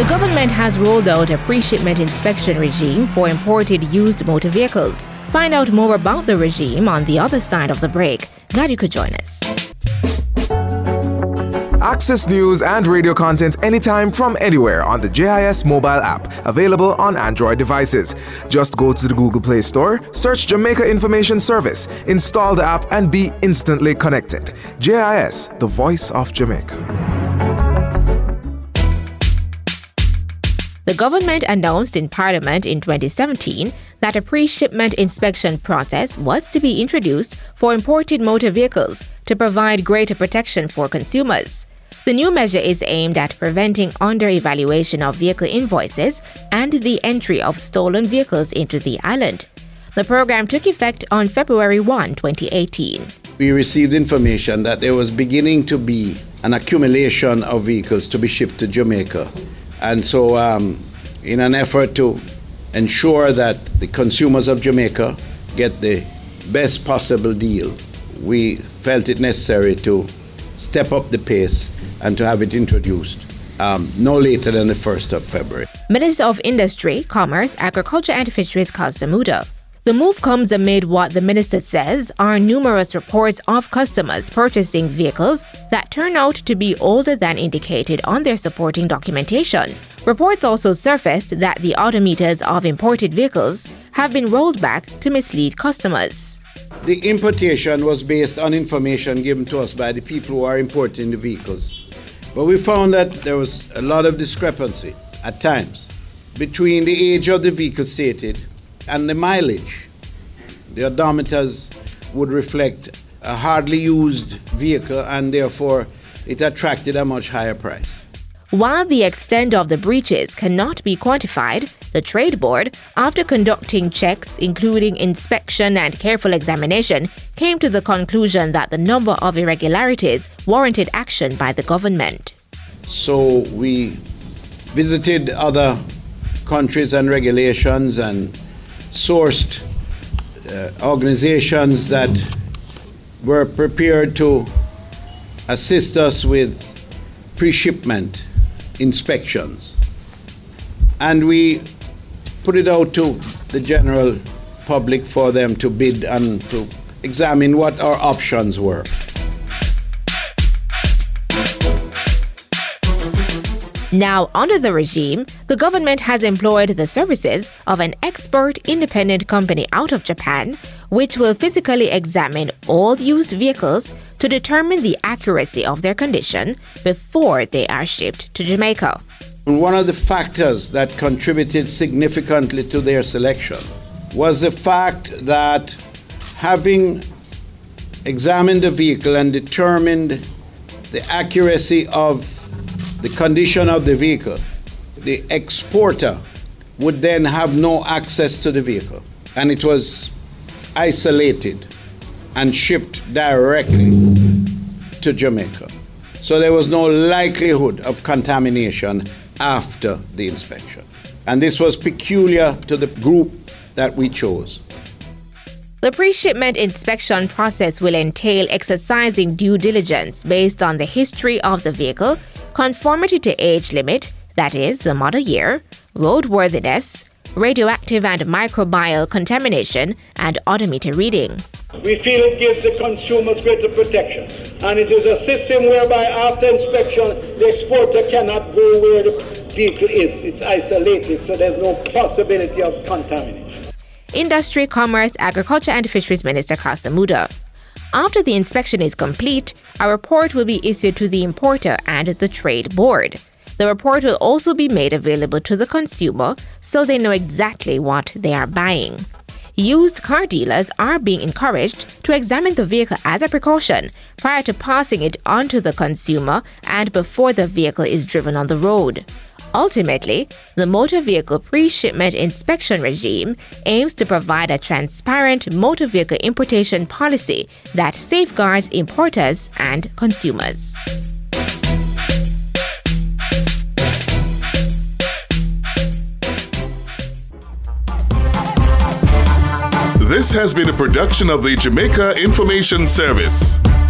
government has rolled out a pre-shipment inspection regime for imported used motor vehicles. Find out more about the regime on the other side of the break. Glad you could join us. Access news and radio content anytime from anywhere on the JIS mobile app, available on Android devices. Just go to the Google Play Store, search Jamaica Information Service, install the app and be instantly connected. JIS, the voice of Jamaica. The government announced in Parliament in 2017 that a pre-shipment inspection process was to be introduced for imported motor vehicles to provide greater protection for consumers. The new measure is aimed at preventing under-evaluation of vehicle invoices and the entry of stolen vehicles into the island. The program took effect on February 1, 2018. We received information that there was beginning to be an accumulation of vehicles to be shipped to Jamaica. And so in an effort to ensure that the consumers of Jamaica get the best possible deal, we felt it necessary to step up the pace and to have it introduced no later than the 1st of February. Minister of Industry, Commerce, Agriculture and Fisheries Kaz Samuda. The move comes amid what the minister says are numerous reports of customers purchasing vehicles that turn out to be older than indicated on their supporting documentation. Reports also surfaced that the odometers of imported vehicles have been rolled back to mislead customers. The importation was based on information given to us by the people who are importing the vehicles. But we found that there was a lot of discrepancy at times between the age of the vehicle stated and the mileage. The odometers would reflect a hardly used vehicle and therefore it attracted a much higher price. While the extent of the breaches cannot be quantified, the Trade Board, after conducting checks including inspection and careful examination, came to the conclusion that the number of irregularities warranted action by the government. So we visited other countries and regulations and sourced organizations that were prepared to assist us with pre-shipment inspections. And we put it out to the general public for them to bid and to examine what our options were. Now, under the regime, the government has employed the services of an expert independent company out of Japan, which will physically examine all used vehicles to determine the accuracy of their condition before they are shipped to Jamaica. One of the factors that contributed significantly to their selection was the fact that having examined the vehicle and determined the accuracy of the condition of the vehicle, the exporter would then have no access to the vehicle. And it was isolated and shipped directly to Jamaica. So there was no likelihood of contamination after the inspection. And this was peculiar to the group that we chose. The pre-shipment inspection process will entail exercising due diligence based on the history of the vehicle, conformity to age limit, that is, the model year, roadworthiness, radioactive and microbial contamination, and odometer reading. We feel it gives the consumers greater protection, and it is a system whereby after inspection, the exporter cannot go where the vehicle is. It's isolated, so there's no possibility of contamination. Industry, Commerce, Agriculture and Fisheries Minister Kaz Samuda. After the inspection is complete, a report will be issued to the importer and the Trade Board. The report will also be made available to the consumer so they know exactly what they are buying. Used car dealers are being encouraged to examine the vehicle as a precaution prior to passing it on to the consumer and before the vehicle is driven on the road. Ultimately, the motor vehicle pre-shipment inspection regime aims to provide a transparent motor vehicle importation policy that safeguards importers and consumers. This has been a production of the Jamaica Information Service.